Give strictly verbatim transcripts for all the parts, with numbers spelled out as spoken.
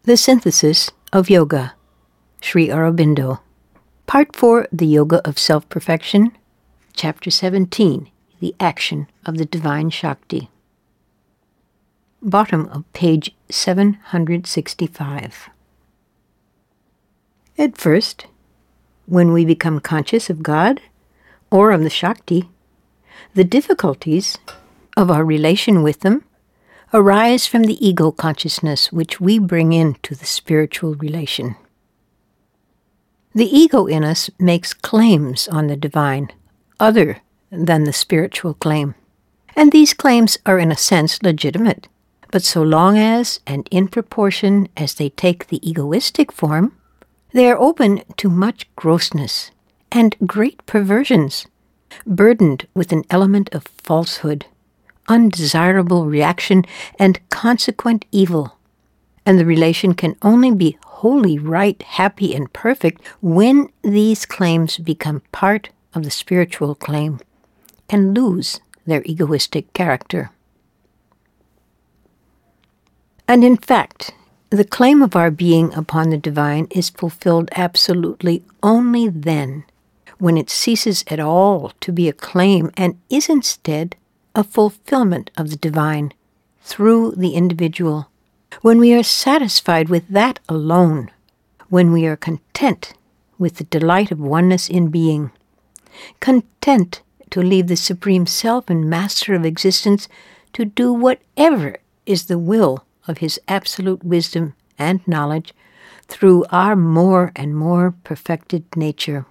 The Synthesis of Yoga, Sri Aurobindo. Part four, The Yoga of Self-Perfection. Chapter seventeen, The Action of the Divine Shakti. Bottom of page seven hundred sixty-five. At first, when we become conscious of God or of the Shakti, the difficulties of our relation with them arise from the ego consciousness which we bring into the spiritual relation. The ego in us makes claims on the divine, other than the spiritual claim. And these claims are in a sense legitimate, but so long as, and in proportion as they take the egoistic form, they are open to much grossness and great perversions, burdened with an element of falsehood, undesirable reaction, and consequent evil. And the relation can only be wholly right, happy, and perfect when these claims become part of the spiritual claim and lose their egoistic character. And in fact, the claim of our being upon the divine is fulfilled absolutely only then, when it ceases at all to be a claim and is instead a fulfillment of the divine through the individual, when we are satisfied with that alone, when we are content with the delight of oneness in being, content to leave the Supreme Self and Master of existence to do whatever is the will of His absolute wisdom and knowledge through our more and more perfected nature.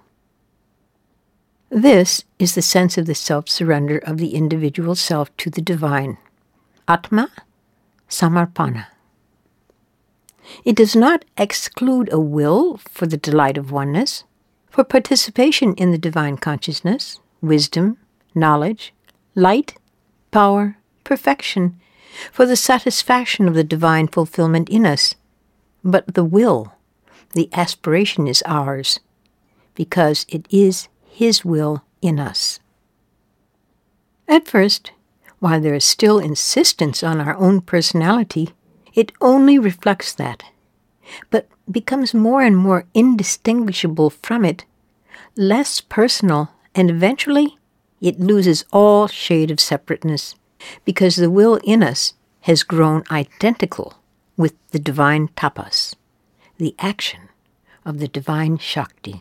This is the sense of the self-surrender of the individual self to the divine. Atma Samarpana. It does not exclude a will for the delight of oneness, for participation in the divine consciousness, wisdom, knowledge, light, power, perfection, for the satisfaction of the divine fulfillment in us. But the will, the aspiration is ours, because it is His will in us. At first, while there is still insistence on our own personality, it only reflects that, but becomes more and more indistinguishable from it, less personal, and eventually it loses all shade of separateness, because the will in us has grown identical with the divine tapas, the action of the divine Shakti.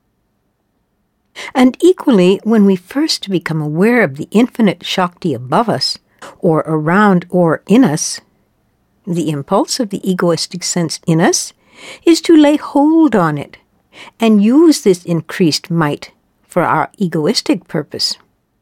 And equally, when we first become aware of the infinite Shakti above us, or around or in us, the impulse of the egoistic sense in us is to lay hold on it and use this increased might for our egoistic purpose.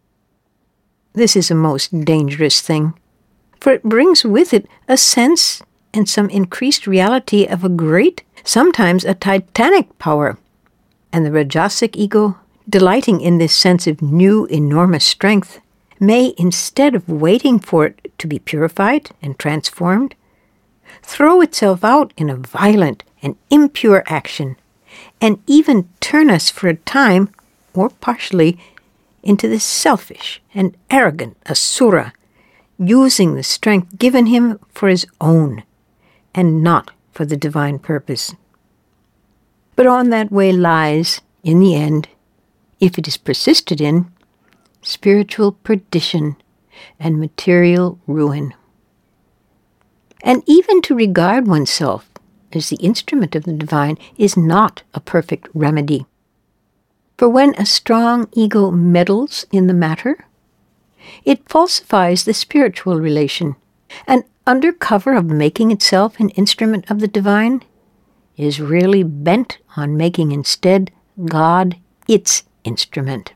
This is a most dangerous thing, for it brings with it a sense and some increased reality of a great, sometimes a titanic power, and the Rajasic ego, delighting in this sense of new enormous strength, may, instead of waiting for it to be purified and transformed, throw itself out in a violent and impure action, and even turn us for a time, or partially, into the selfish and arrogant Asura, using the strength given him for his own, and not for the divine purpose. But on that way lies, in the end, if it is persisted in, spiritual perdition and material ruin. And even to regard oneself as the instrument of the divine is not a perfect remedy. For when a strong ego meddles in the matter, it falsifies the spiritual relation, and under cover of making itself an instrument of the divine, is really bent on making instead God its instrument.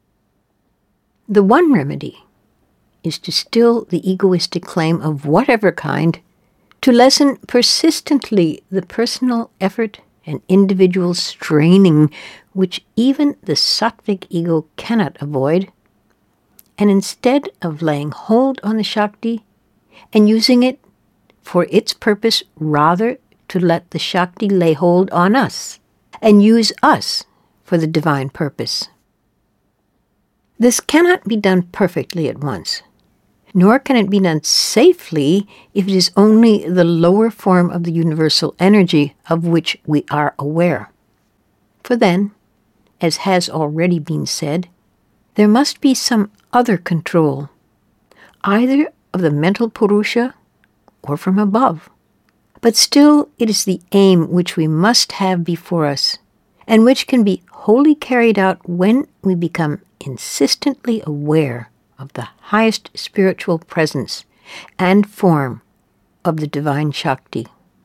The one remedy is to still the egoistic claim of whatever kind, to lessen persistently the personal effort and individual straining which even the sattvic ego cannot avoid, and instead of laying hold on the Shakti and using it for its purpose, rather to let the Shakti lay hold on us and use us for the divine purpose. This cannot be done perfectly at once, nor can it be done safely if it is only the lower form of the universal energy of which we are aware. For then, as has already been said, there must be some other control, either of the mental Purusha or from above. But still it is the aim which we must have before us, and which can be wholly carried out when we become insistently aware of the highest spiritual presence and form of the divine Shakti.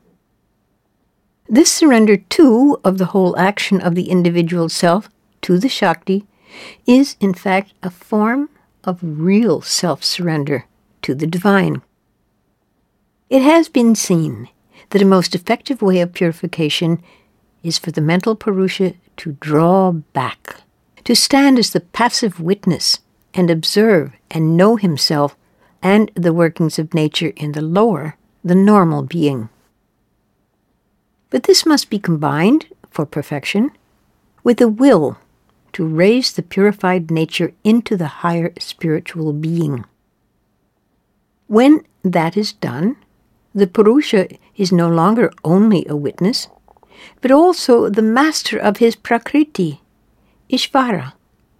This surrender, too, of the whole action of the individual self to the Shakti is, in fact, a form of real self-surrender to the divine. It has been seen that a most effective way of purification is for the mental Purusha to draw back, to stand as the passive witness and observe and know himself and the workings of nature in the lower, the normal being. But this must be combined, for perfection, with a will to raise the purified nature into the higher spiritual being. When that is done, the Purusha is no longer only a witness, but also the master of his Prakriti, Ishvara.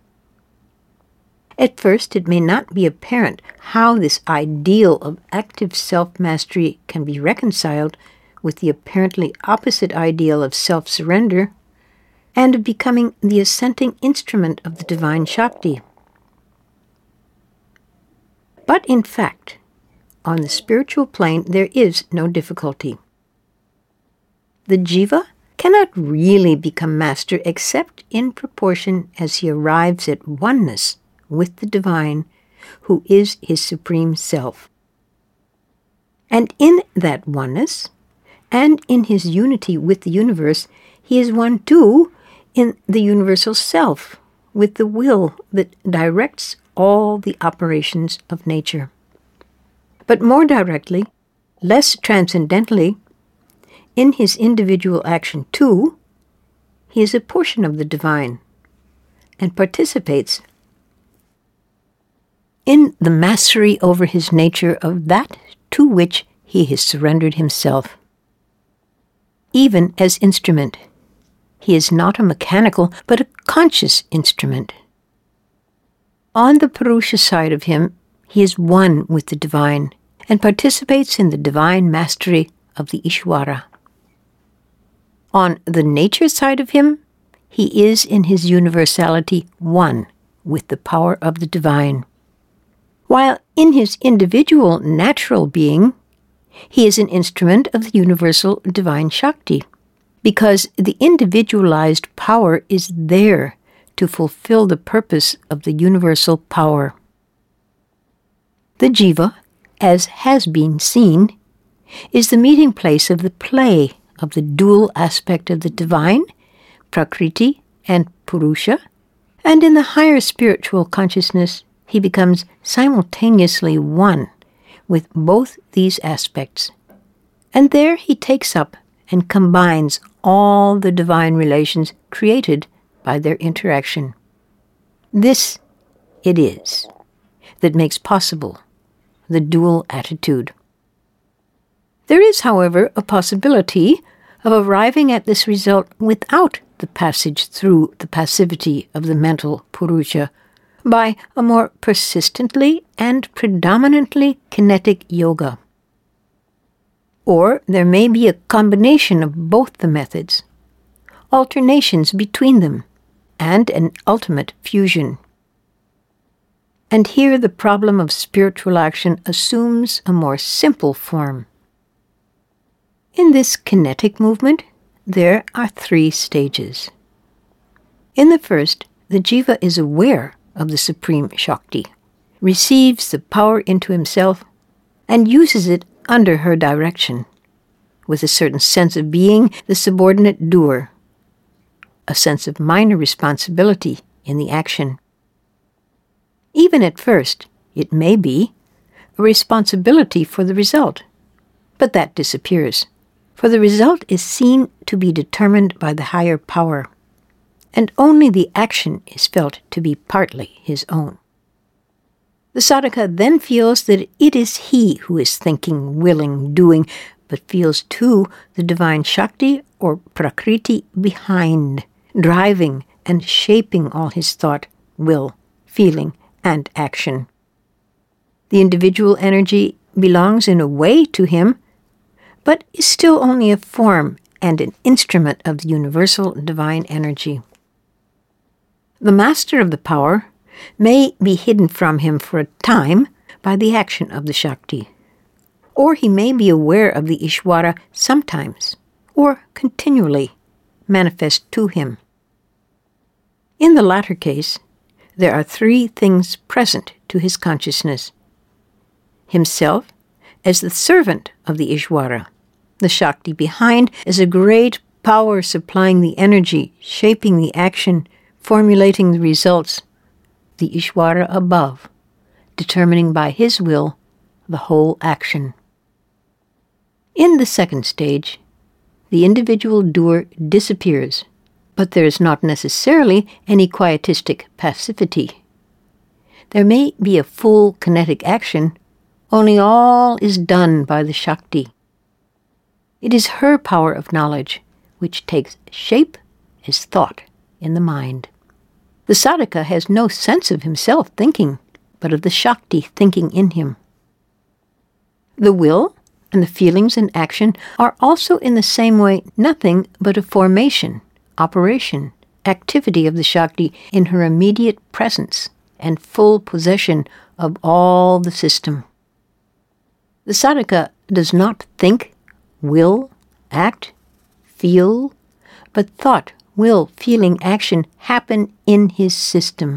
At first, it may not be apparent how this ideal of active self-mastery can be reconciled with the apparently opposite ideal of self-surrender and of becoming the assenting instrument of the divine Shakti. But in fact, on the spiritual plane, there is no difficulty. The jiva cannot really become master except in proportion as he arrives at oneness with the divine, who is his supreme self. And in that oneness, and in his unity with the universe, he is one too in the universal self, with the will that directs all the operations of nature. But more directly, less transcendently, in his individual action too, he is a portion of the divine and participates in the mastery over his nature of that to which he has surrendered himself. Even as instrument, he is not a mechanical but a conscious instrument. On the Purusha side of him, he is one with the divine and participates in the divine mastery of the Ishvara. On the nature side of him, he is in his universality one with the power of the divine. While in his individual natural being, he is an instrument of the universal divine Shakti, because the individualized power is there to fulfill the purpose of the universal power. The jiva, as has been seen, is the meeting place of the play of the dual aspect of the divine, Prakriti and Purusha, and in the higher spiritual consciousness he becomes simultaneously one with both these aspects. And there he takes up and combines all the divine relations created by their interaction. This it is that makes possible the dual attitude. There is, however, a possibility of arriving at this result without the passage through the passivity of the mental Purusha by a more persistently and predominantly kinetic yoga. Or there may be a combination of both the methods, alternations between them, and an ultimate fusion. And here the problem of spiritual action assumes a more simple form. In this kinetic movement, there are three stages. In the first, the jiva is aware of the Supreme Shakti, receives the power into himself, and uses it under her direction, with a certain sense of being the subordinate doer, a sense of minor responsibility in the action. Even at first, it may be a responsibility for the result, but that disappears, for the result is seen to be determined by the higher power, and only the action is felt to be partly his own. The sadhaka then feels that it is he who is thinking, willing, doing, but feels too the divine Shakti or Prakriti behind, driving and shaping all his thought, will, feeling, and action. The individual energy belongs in a way to him, but is still only a form and an instrument of the universal divine energy. The master of the power may be hidden from him for a time by the action of the Shakti, or he may be aware of the Ishvara sometimes, or continually manifest to him. In the latter case, there are three things present to his consciousness: himself as the servant of the Ishvara, the Shakti behind as a great power supplying the energy, shaping the action, formulating the results, the Ishvara above, determining by his will the whole action. In the second stage, the individual doer disappears, but there is not necessarily any quietistic passivity. There may be a full kinetic action, only all is done by the Shakti. It is her power of knowledge which takes shape as thought in the mind. The sadhaka has no sense of himself thinking, but of the Shakti thinking in him. The will and the feelings and action are also in the same way nothing but a formation, operation, activity of the Shakti in her immediate presence and full possession of all the system. The sadhaka does not think, will, act, feel, but thought, will, feeling, action happen in his system.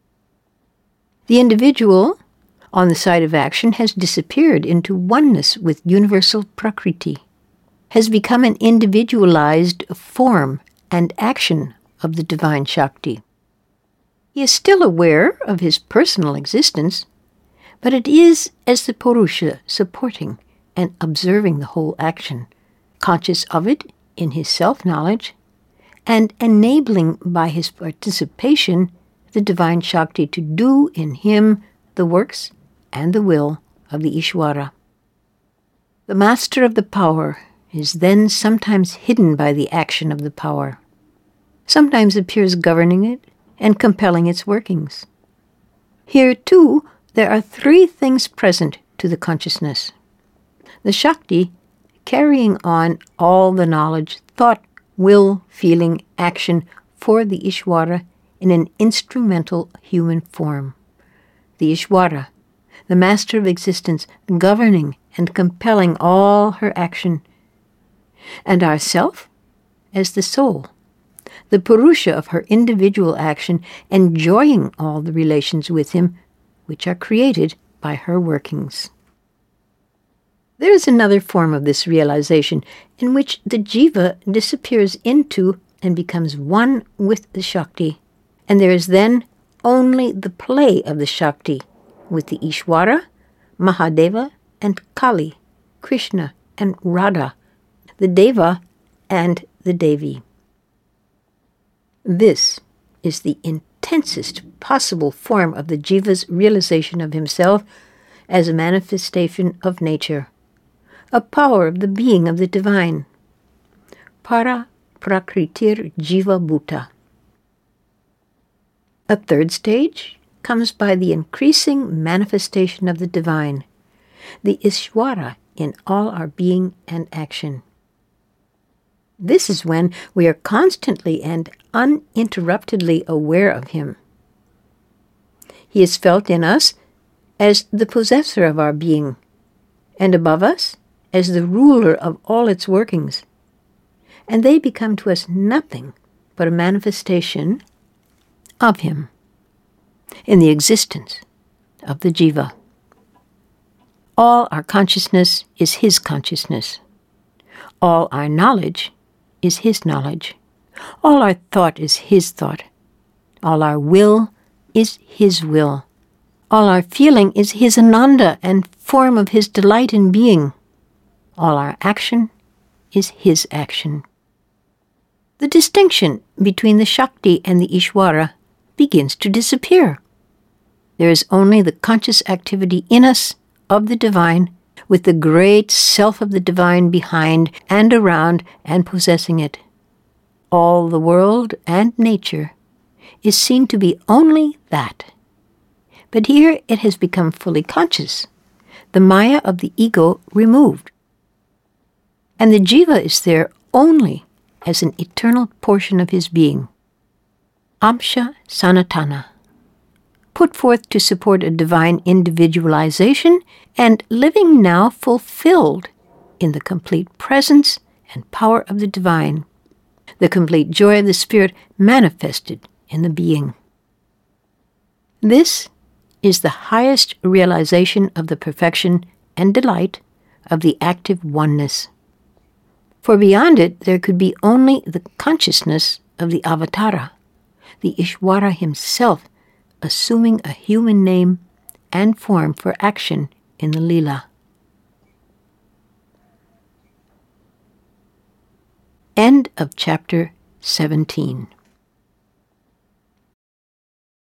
The individual, on the side of action, has disappeared into oneness with universal Prakriti, has become an individualized form and action of the divine Shakti. He is still aware of his personal existence, but it is as the Purusha supporting and observing the whole action, conscious of it in his self-knowledge, and enabling by his participation the divine Shakti to do in him the works and the will of the Ishvara. The master of the power is then sometimes hidden by the action of the power, sometimes appears governing it and compelling its workings. Here, too, there are three things present to the consciousness: the Shakti carrying on all the knowledge, thought, will, feeling, action for the Ishvara in an instrumental human form. The Ishvara, the master of existence, governing and compelling all her action. And ourself as the soul, the Purusha of her individual action, enjoying all the relations with him which are created by her workings. There is another form of this realization in which the jiva disappears into and becomes one with the Shakti, and there is then only the play of the Shakti with the Ishvara, Mahadeva, and Kali, Krishna, and Radha, the Deva, and the Devi. This is the intensest possible form of the jiva's realization of himself as a manifestation of nature, a power of the being of the divine. Para prakritir jiva bhuta. A third stage comes by the increasing manifestation of the divine, the Ishvara in all our being and action. This is when we are constantly and uninterruptedly aware of him. He is felt in us as the possessor of our being, and above us as the ruler of all its workings, and they become to us nothing but a manifestation of him in the existence of the jiva. All our consciousness is his consciousness. All our knowledge is his knowledge. All our thought is his thought. All our will is his will. All our feeling is his ananda and form of his delight in being. All our action is his action. The distinction between the Shakti and the Ishvara begins to disappear. There is only the conscious activity in us of the divine, with the great self of the divine behind and around and possessing it. All the world and nature is seen to be only that. But here it has become fully conscious, the Maya of the ego removed. And the Jiva is there only as an eternal portion of his being. Amsha Sanatana, put forth to support a divine individualization and living now fulfilled in the complete presence and power of the divine, the complete joy of the Spirit manifested in the being. This is the highest realization of the perfection and delight of the active oneness. For beyond it there could be only the consciousness of the Avatara, the Ishvara himself assuming a human name and form for action in the Leela. End of chapter seventeen.